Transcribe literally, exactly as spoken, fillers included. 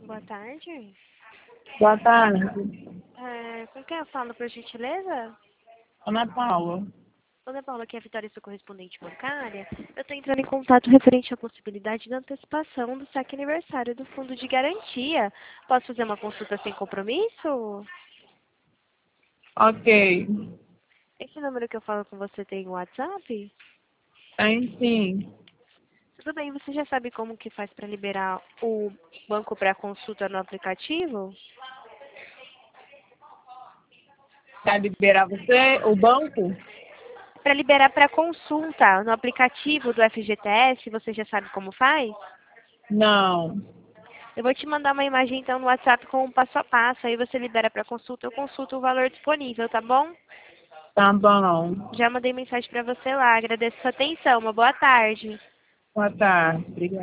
Boa tarde. Boa tarde, É, com quem eu falo, por gentileza? Ana Paula. Ana Paula, aqui é a Vitória, sua correspondente bancária. Eu estou entrando em contato referente à possibilidade da antecipação do saque aniversário do fundo de garantia. Posso fazer uma consulta sem compromisso? Ok, Esse número que eu falo com você tem WhatsApp? tem sim. Tudo bem, você já sabe como que faz para liberar o banco para consulta no aplicativo? Quer liberar você, o banco? Para liberar para consulta no aplicativo do F G T S, você já sabe como faz? Não, Eu vou te mandar uma imagem então no WhatsApp com o passo a passo, aí você libera para consulta, eu consulto o valor disponível, tá bom? tá bom. Já mandei mensagem para você lá, agradeço sua atenção, uma boa tarde. Boa tarde, obrigada.